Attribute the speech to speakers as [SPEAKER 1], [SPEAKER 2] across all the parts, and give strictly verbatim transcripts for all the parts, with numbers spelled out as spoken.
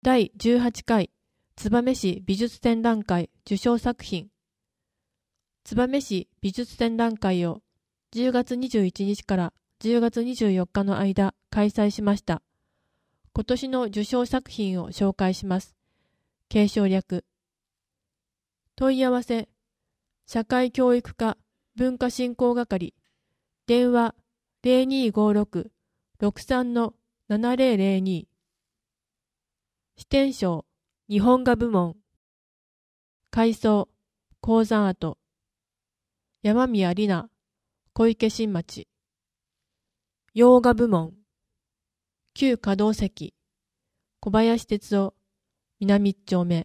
[SPEAKER 1] だいじゅうはちかい燕市美術展覧会受賞作品。燕市美術展覧会をじゅうがつにじゅういちにちからじゅうがつにじゅうよっかの間開催しました。今年の受賞作品を紹介します。継承略。問い合わせ、社会教育課文化振興係、電話 ゼロにーごーろく ろくさん ななゼロゼロに。支店賞、日本画部門。改装、鉱山跡。山宮里奈、小池新町。洋画部門。旧可動石、小林哲夫、南一丁目。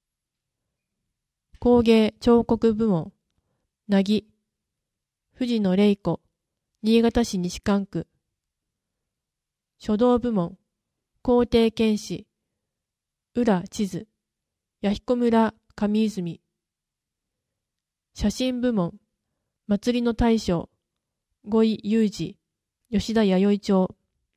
[SPEAKER 1] 工芸彫刻部門。なぎ、藤野玲子、新潟市西蒲区。書道部門。皇帝剣士、浦地図、弥彦村上泉。写真部門。祭りの大将、五井裕二、吉田弥生町。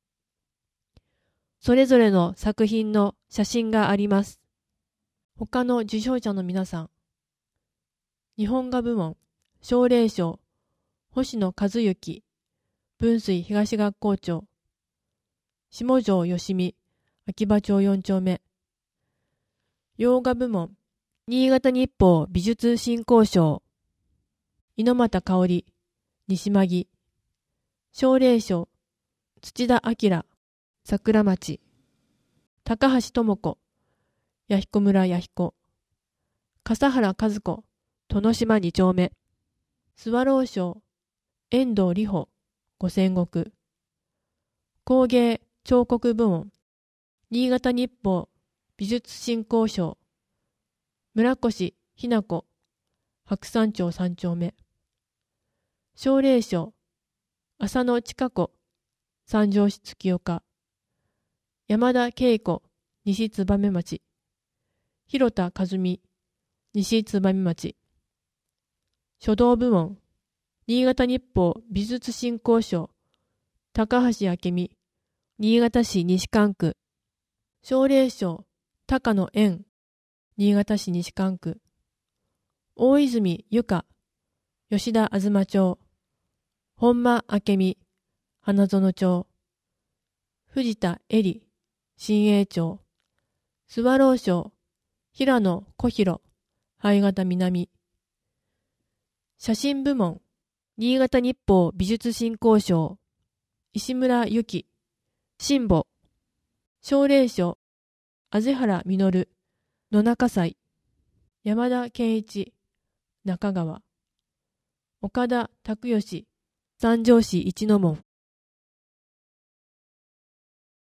[SPEAKER 1] それぞれの作品の写真があります。他の受賞者の皆さん。日本画部門、奨励賞、星野和幸、文水東学校長。下條義美、秋葉町よん丁目。洋画部門、新潟日報美術振興賞。猪俣香織、西巻。奨励賞、土田明、桜町。高橋智子、弥彦村弥彦。笠原和子、殿島に丁目。スワロー賞、遠藤里穂、五千石。工芸彫刻部門、新潟日報美術振興賞。村越ひな子、白山町三丁目。奨励賞、浅野千佳子、三条市月岡。山田恵子、西燕町。広田和美、西燕町。書道部門、新潟日報美術振興賞。高橋明美、新潟市西蒲区。奨励賞、高野縁、新潟市西蒲区。大泉由香、吉田東町。本間明美、花園町。藤田恵里、新栄町。スワロー賞、平野小弘、灰形南。写真部門、新潟日報美術振興賞。石村由紀、新保。奨励賞、畔原実、野中祭。山田健一、中川。岡田拓義、三条市一の門。